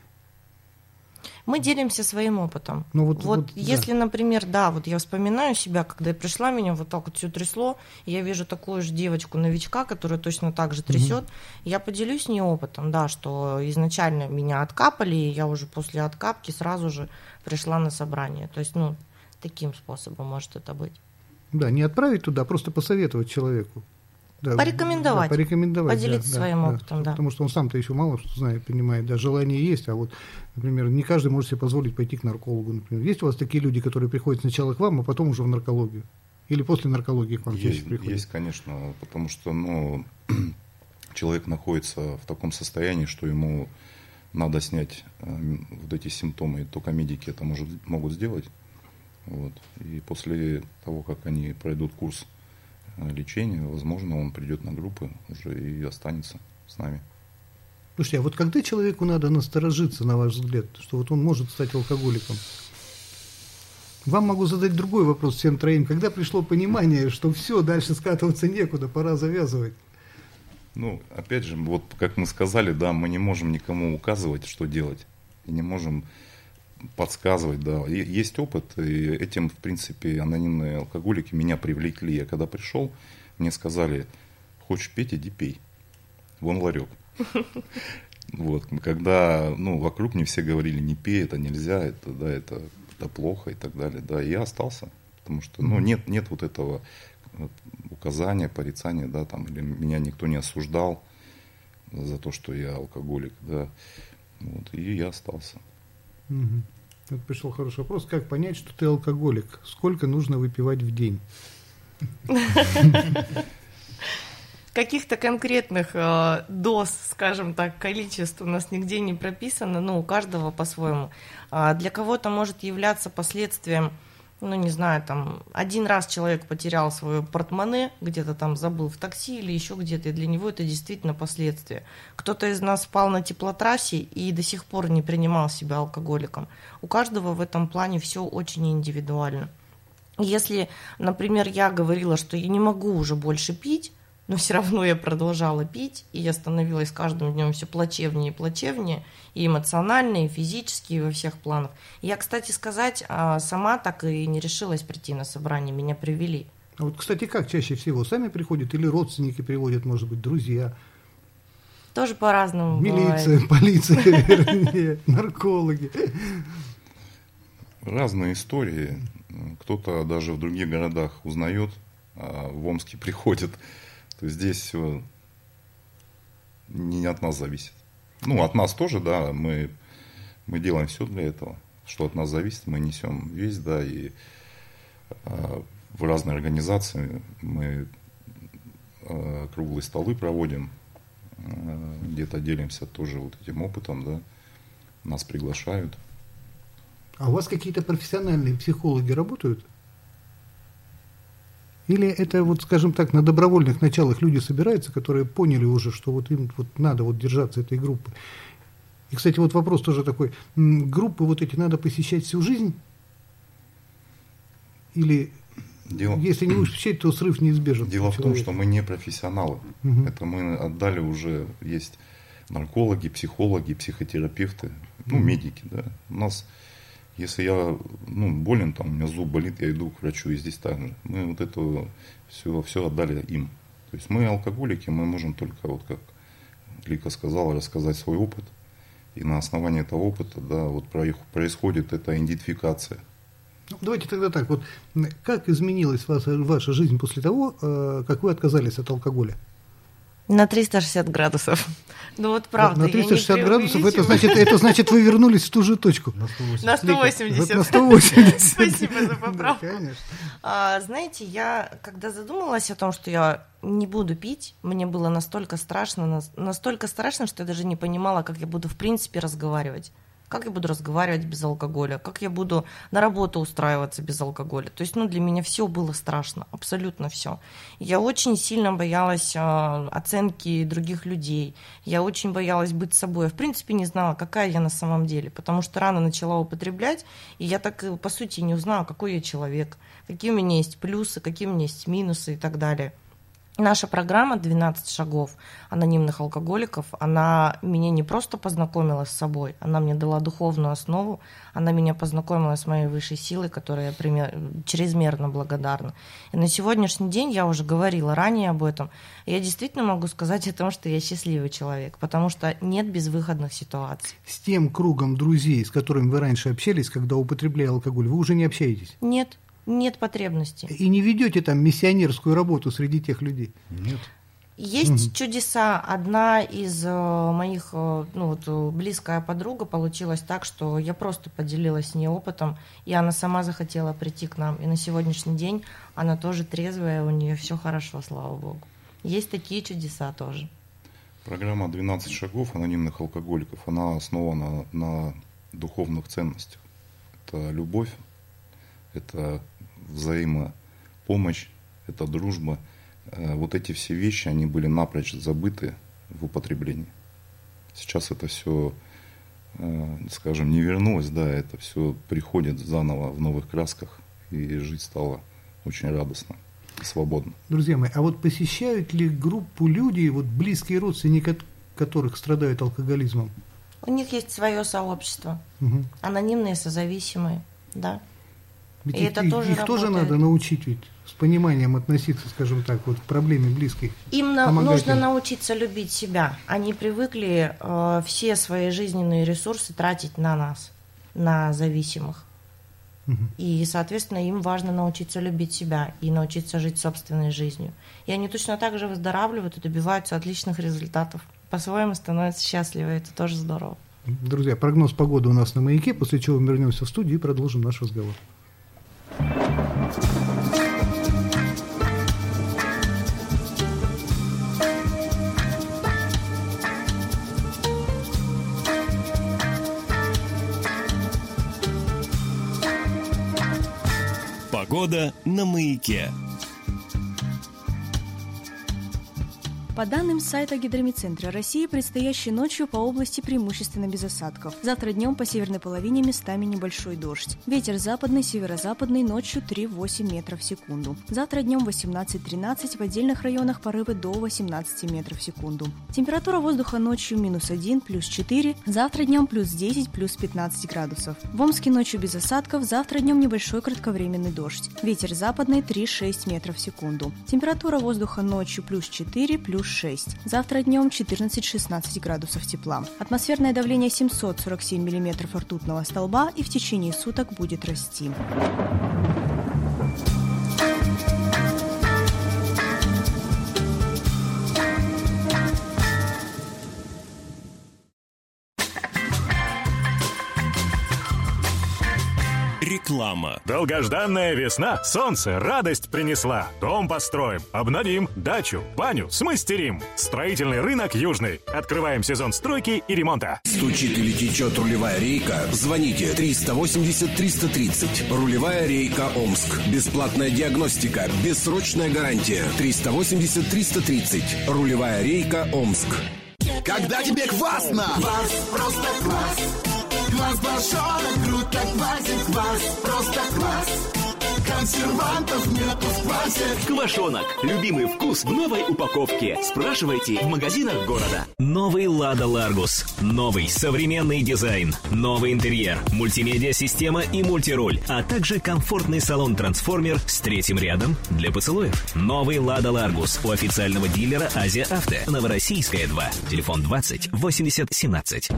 Мы делимся своим опытом. Ну, вот, вот, вот если, да. например, да, вот я вспоминаю себя, когда я пришла, меня вот так вот все трясло, и я вижу такую же девочку-новичка, которая точно так же трясет, угу. я поделюсь с ней опытом, да, что изначально меня откапали, и я уже после откапки сразу же пришла на собрание. То есть, ну, таким способом может это быть. Да, не отправить туда, а просто посоветовать человеку. Да, порекомендовать, да, порекомендовать, поделиться да, своим да, опытом, да. Потому что он сам-то еще мало что знает, понимает, да, желание есть, а вот, например, не каждый может себе позволить пойти к наркологу, например. Есть у вас такие люди, которые приходят сначала к вам, а потом уже в наркологию? Или после наркологии к вам чаще приходят? Есть, конечно, потому что, ну, человек находится в таком состоянии, что ему надо снять э, вот эти симптомы, и только медики это может, могут сделать. Вот. И после того, как они пройдут курс лечения, возможно, он придет на группы уже и останется с нами. Слушайте, а вот когда человеку надо насторожиться, на ваш взгляд, что вот он может стать алкоголиком? Вам могу задать другой вопрос всем троим. Когда пришло понимание, что все, дальше скатываться некуда, пора завязывать? Ну, опять же, вот как мы сказали, да, мы не можем никому указывать, что делать. И не можем подсказывать, да. И есть опыт, и этим, в принципе, анонимные алкоголики меня привлекли. Я когда пришел, мне сказали: хочешь петь, иди пей. Вон ларек. Вот. Когда, ну, вокруг мне все говорили: не пей, это нельзя, это, да, это, это плохо и так далее. Да, и я остался. Потому что, ну, нет, нет вот этого указания, порицания, да, там, или меня никто не осуждал за то, что я алкоголик, да. Вот. И я остался. Угу. Вот пришел хороший вопрос. Как понять, что ты алкоголик? Сколько нужно выпивать в день? каких-то конкретных э, доз, скажем так, количеств у нас нигде не прописано, но у каждого по-своему. А для кого-то может являться последствием, ну, не знаю, там, один раз человек потерял свое портмоне, где-то там забыл в такси или еще где-то, и для него это действительно последствия. Кто-то из нас спал на теплотрассе и до сих пор не принимал себя алкоголиком. У каждого в этом плане все очень индивидуально. Если, например, я говорила, что я не могу уже больше пить, но все равно я продолжала пить, и я становилась с каждым днем все плачевнее и плачевнее, и эмоционально, и физически, и во всех планах. Я, кстати сказать, сама так и не решилась прийти на собрание, меня привели. А вот, кстати, как чаще всего? Сами приходят или родственники приводят, может быть, друзья? Тоже по-разному Милиция, бывает. полиция, вернее, наркологи. Разные истории. Кто-то даже в других городах узнает, а в Омске приходит. То есть здесь все не от нас зависит. Ну, от нас тоже, да, мы, мы делаем все для этого. Что от нас зависит, мы несем весь, да, и а, в разные организации мы а, круглые столы проводим, а, где-то делимся тоже вот этим опытом, да, нас приглашают. А у вас какие-то профессиональные психологи работают? Или это, вот, скажем так, на добровольных началах люди собираются, которые поняли уже, что вот им вот надо вот держаться этой группы? И, кстати, вот вопрос тоже такой. Группы вот эти надо посещать всю жизнь? Или, Дело... если не будешь посещать, то срыв неизбежен? Дело в том, что мы не профессионалы. Угу. Это мы отдали уже, есть наркологи, психологи, психотерапевты, ну, медики, да. У нас... Если я ну, болен, там, у меня зуб болит, я иду к врачу, и здесь так же. Мы вот это все, все отдали им. То есть мы алкоголики, мы можем только, вот как Лика сказала, рассказать свой опыт. И на основании этого опыта, да, вот происходит эта идентификация. Ну, давайте тогда так, вот как изменилась ваша, ваша жизнь после того, как вы отказались от алкоголя? На триста шестьдесят градусов. Ну вот правда. На триста шестьдесят градусов, это значит, это значит, вы вернулись в ту же точку. На сто восемьдесят. На сто восемьдесят. Спасибо за поправку. Да, конечно. А, знаете, я когда задумалась о том, что я не буду пить, мне было настолько страшно, настолько страшно, что я даже не понимала, как я буду в принципе разговаривать. Как я буду разговаривать без алкоголя? Как я буду на работу устраиваться без алкоголя? То есть, ну, для меня все было страшно, абсолютно все. Я очень сильно боялась э, оценки других людей. Я очень боялась быть собой. Я, в принципе, не знала, какая я на самом деле, потому что рано начала употреблять, и я так, по сути, не узнала, какой я человек, какие у меня есть плюсы, какие у меня есть минусы и так далее. Наша программа «двенадцать шагов анонимных алкоголиков», она меня не просто познакомила с собой, она мне дала духовную основу, она меня познакомила с моей высшей силой, которой я пример, чрезмерно благодарна. И на сегодняшний день, я уже говорила ранее об этом, я действительно могу сказать о том, что я счастливый человек, потому что нет безвыходных ситуаций. С тем кругом друзей, с которыми вы раньше общались, когда употребляли алкоголь, вы уже не общаетесь? Нет. Нет потребности. И не ведете там миссионерскую работу среди тех людей? Нет. Есть угу. чудеса. Одна из э, моих, э, ну вот, близкая подруга получилось так, что я просто поделилась с ней опытом, и она сама захотела прийти к нам. И на сегодняшний день она тоже трезвая, у нее все хорошо, слава богу. Есть такие чудеса тоже. Программа «двенадцать шагов анонимных алкоголиков», она основана на духовных ценностях. Это любовь, это взаимопомощь, это дружба. Вот эти все вещи, они были напрочь забыты в употреблении. Сейчас это все, скажем, не вернулось, да, это все приходит заново в новых красках, и жить стало очень радостно и свободно. Друзья мои, а вот посещают ли группу люди, вот близкие родственники, которых страдают алкоголизмом? У них есть свое сообщество, угу. анонимные созависимые, да. Ведь и их, это тоже их тоже надо научить ведь с пониманием относиться, скажем так, вот к проблеме близких. Им на, нужно им. научиться любить себя. Они привыкли э, все свои жизненные ресурсы тратить на нас, на зависимых. Угу. И, соответственно, им важно научиться любить себя и научиться жить собственной жизнью. И они точно так же выздоравливают и добиваются отличных результатов. По-своему становятся счастливы, это тоже здорово. Друзья, прогноз погоды у нас на «Маяке», после чего мы вернемся в студию и продолжим наш разговор. Погода на Маяке. По данным сайта Гидромедцентра России, предстоящей ночью по области преимущественно без осадков. Завтра днем по северной половине местами небольшой дождь. Ветер западный, северо-западный, ночью три-восемь метров в секунду. Завтра днем восемнадцать-тринадцать, в отдельных районах порывы до восемнадцати метров в секунду. Температура воздуха ночью минус один, плюс четыре, завтра днем плюс десять, плюс пятнадцать градусов. В Омске ночью без осадков, завтра днем небольшой кратковременный дождь. Ветер западный три-шесть метров в секунду. Температура воздуха ночью плюс четыре, плюс шесть. Завтра днем четырнадцать-шестнадцать градусов тепла. Атмосферное давление семьсот сорок семь миллиметров ртутного столба и в течение суток будет расти. Реклама. Долгожданная весна солнце радость принесла. Дом построим, обновим, дачу, баню смастерим. Строительный рынок Южный. Открываем сезон стройки и ремонта. Стучит или течет рулевая рейка? Звоните триста восемьдесят триста тридцать. Рулевая рейка Омск. Бесплатная диагностика, бессрочная гарантия. триста восемьдесят триста тридцать. Рулевая рейка Омск. Когда тебе квасно! Квас, просто квас! Квас Блошонок, круто квасит квас, просто квас. Консервантов нету в квасе. Квашонок. Любимый вкус в новой упаковке. Спрашивайте в магазинах города. Новый Лада Ларгус. Новый современный дизайн. Новый интерьер. Мультимедиа-система и мультируль. А также комфортный салон-трансформер с третьим рядом для поцелуев. Новый Лада Ларгус. У официального дилера Азия Авто. Новороссийская, два. Телефон двадцать восемьдесят семнадцать.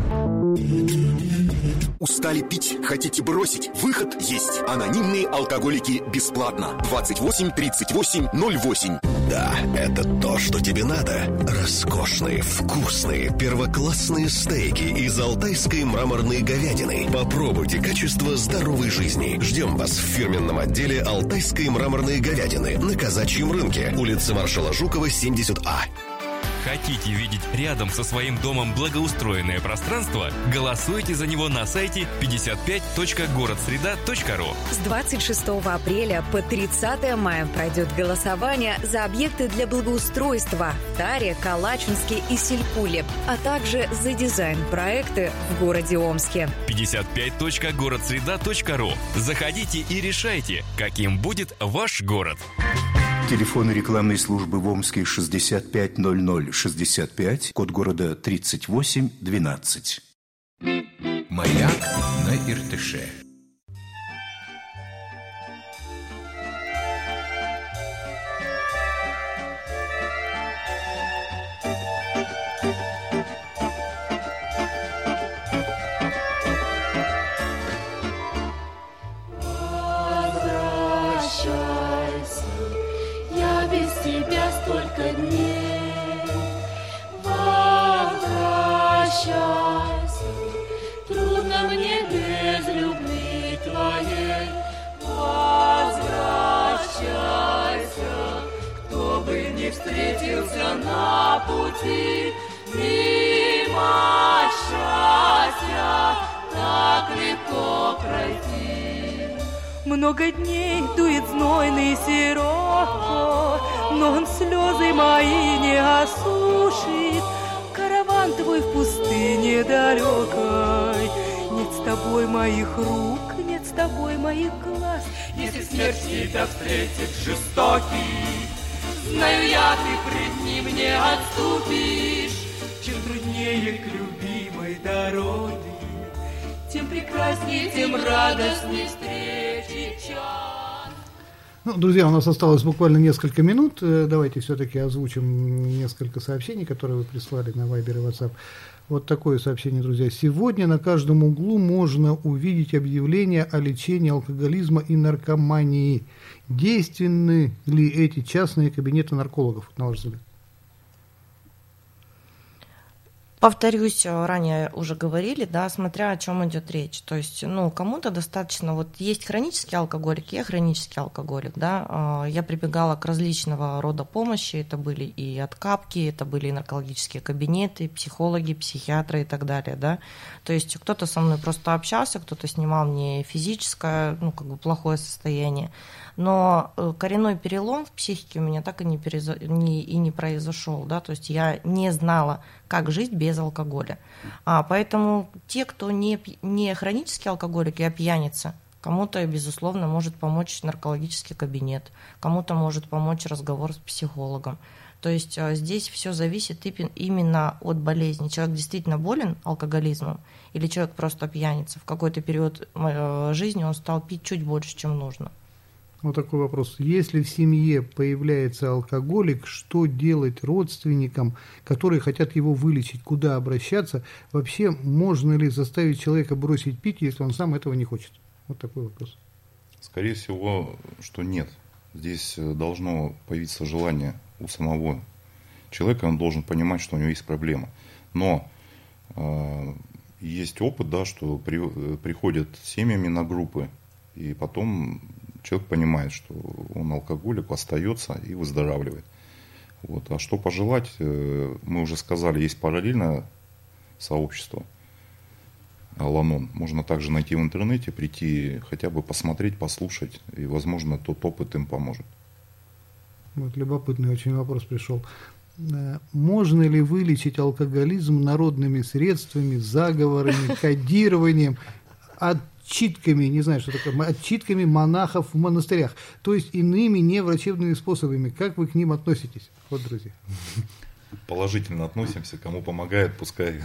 Устали пить? Хотите бросить? Выход есть. Анонимные алкоголики бесплатно. двадцать восемь тридцать восемь ноль восемь. Да, это то, что тебе надо. Роскошные, вкусные, первоклассные стейки из алтайской мраморной говядины. Попробуйте качество здоровой жизни. Ждем вас в фирменном отделе алтайской мраморной говядины на Казачьем рынке, улица маршала Жукова, семьдесят А. Хотите видеть рядом со своим домом благоустроенное пространство? Голосуйте за него на сайте пятьдесят пять точка город среда точка ру. С двадцать шестого апреля по тридцатое мая пройдет голосование за объекты для благоустройства в Таре, Калачинске и Силькуле, а также за дизайн-проекты в городе Омске. пятьдесят пять точка город среда точка ру. Заходите и решайте, каким будет ваш город. Телефон рекламной службы в Омске шестьдесят пять ноль ноль шестьдесят пять, код города тридцать восемь двенадцать. Маяк на Иртыше. Столько дней возвращайся, трудно мне без любви твоей. Возвращайся, кто бы ни встретился на пути, мимо счастья так легко пройти. Много дней дует знойный сироко, но он слезы мои не осушит. Караван твой в пустыне далекой, нет с тобой моих рук, нет с тобой моих глаз. Если смерть тебя встретит жестокий, знаю я, ты пред ним не отступишь. Чем труднее к любимой дороге, тем прекраснее, тем радостней встречи час. Ну, друзья, у нас осталось буквально несколько минут. Давайте все-таки озвучим несколько сообщений, которые вы прислали на Вайбер и WhatsApp. Вот такое сообщение, друзья. Сегодня на каждом углу можно увидеть объявления о лечении алкоголизма и наркомании. Действенны ли эти частные кабинеты наркологов, на ваш взгляд? Повторюсь, ранее уже говорили, да, смотря о чем идет речь. То есть, ну, кому-то достаточно, вот есть хронический алкоголик, я хронический алкоголик, да, я прибегала к различного рода помощи, это были и откапки, это были и наркологические кабинеты, психологи, психиатры и так далее, да. То есть кто-то со мной просто общался, кто-то снимал мне физическое, ну, как бы плохое состояние. Но коренной перелом в психике у меня так и не, переза... не, и не произошел, да, то есть я не знала, как жить без алкоголя. А, поэтому те, кто не, не хронический алкоголик, я пьяница, кому-то, безусловно, может помочь наркологический кабинет, кому-то может помочь разговор с психологом. То есть здесь все зависит именно от болезни. Человек действительно болен алкоголизмом или человек просто пьяница. В какой-то период жизни он стал пить чуть больше, чем нужно. Вот такой вопрос. Если в семье появляется алкоголик, что делать родственникам, которые хотят его вылечить, куда обращаться? Вообще, можно ли заставить человека бросить пить, если он сам этого не хочет? Вот такой вопрос. Скорее всего, что нет. Здесь должно появиться желание у самого человека, он должен понимать, что у него есть проблема. Но э, есть опыт, да, что при, приходят семьями на группы, и потом человек понимает, что он алкоголик, остается и выздоравливает. Вот. А что пожелать, мы уже сказали, есть параллельное сообщество Ал-Анон. Можно также найти в интернете, прийти, хотя бы посмотреть, послушать, и, возможно, тот опыт им поможет. Вот любопытный очень вопрос пришел. Можно ли вылечить алкоголизм народными средствами, заговорами, кодированием, отчитками, не знаю, что такое, отчитками монахов в монастырях, то есть иными неврачебными способами? Как вы к ним относитесь? Вот, друзья. Положительно относимся, кому помогает, пускай.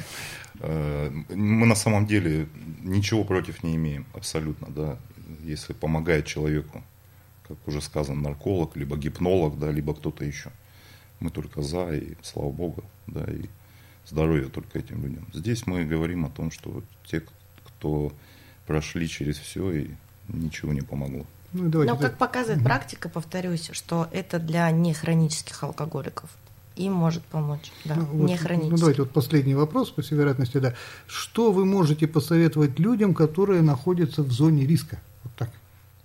Мы на самом деле ничего против не имеем, абсолютно, да, если помогает человеку, как уже сказано, нарколог, либо гипнолог, да, либо кто-то еще. Мы только за, и слава Богу, да, и здоровья только этим людям. Здесь мы говорим о том, что те, кто прошли через все, и ничего не помогло. Ну, Но, как показывает угу. практика, повторюсь, что это для нехронических алкоголиков. Им может помочь, да, ну, вот, нехронических. Ну, давайте вот последний вопрос, по всей вероятности, да. Что вы можете посоветовать людям, которые находятся в зоне риска? Вот так.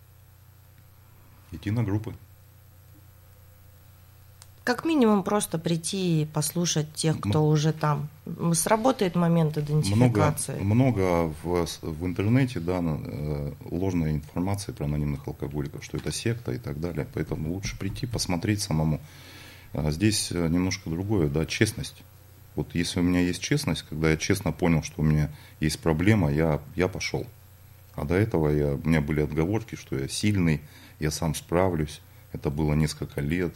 Идти на группы. Как минимум просто прийти и послушать тех, кто М- уже там. Сработает момент идентификации. Много, много в, в интернете, да, ложной информации про анонимных алкоголиков, что это секта и так далее. Поэтому лучше прийти, посмотреть самому. Здесь немножко другое, да, честность. Вот если у меня есть честность, когда я честно понял, что у меня есть проблема, я, я пошел. А до этого я, у меня были отговорки, что я сильный, я сам справлюсь. Это было несколько лет.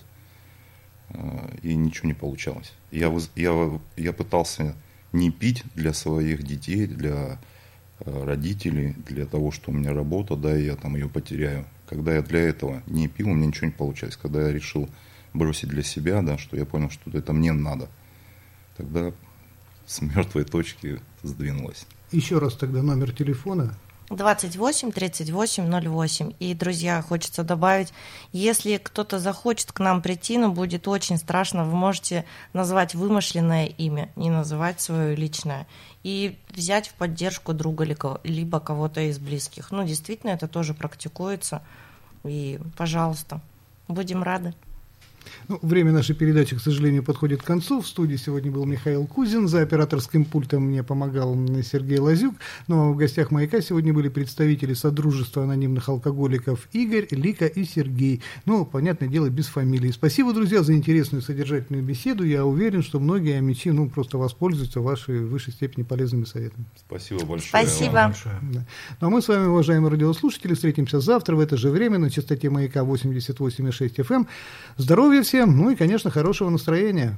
И ничего не получалось. Я, я, я пытался не пить для своих детей, для родителей, для того, что у меня работа, да, и я там ее потеряю. Когда я для этого не пил, у меня ничего не получалось. Когда я решил бросить для себя, да, что я понял, что это мне надо, тогда с мертвой точки сдвинулось. Еще раз тогда номер телефона. двадцать восемь тридцать восемь ноль восемь. И, друзья, хочется добавить, если кто-то захочет к нам прийти, но будет очень страшно, вы можете назвать вымышленное имя, не называть свое личное, и взять в поддержку друга либо кого-то из близких. Ну, действительно, это тоже практикуется. И, пожалуйста, будем рады. Ну, время нашей передачи, к сожалению, подходит к концу. В студии сегодня был Михаил Кузин. За операторским пультом мне помогал Сергей Лазюк. Ну, а в гостях «Маяка» сегодня были представители Содружества анонимных алкоголиков Игорь, Лика и Сергей. Ну, понятное дело, без фамилии. Спасибо, друзья, за интересную содержательную беседу. Я уверен, что многие омичи, ну, просто воспользуются вашей в высшей степени полезными советами. Спасибо большое. Спасибо. Большое. Да. Ну, а мы с вами, уважаемые радиослушатели, встретимся завтра в это же время на частоте «Маяка» восемьдесят восемь и шесть эф эм. Здоровья всем, ну и, конечно, хорошего настроения.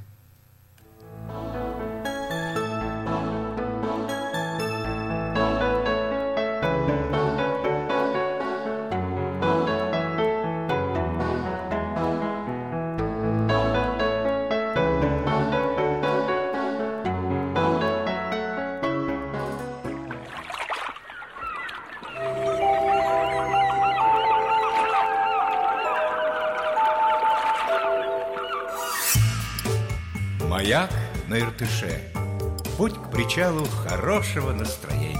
«Маяк» на Иртыше. путь к причалу хорошего настроения.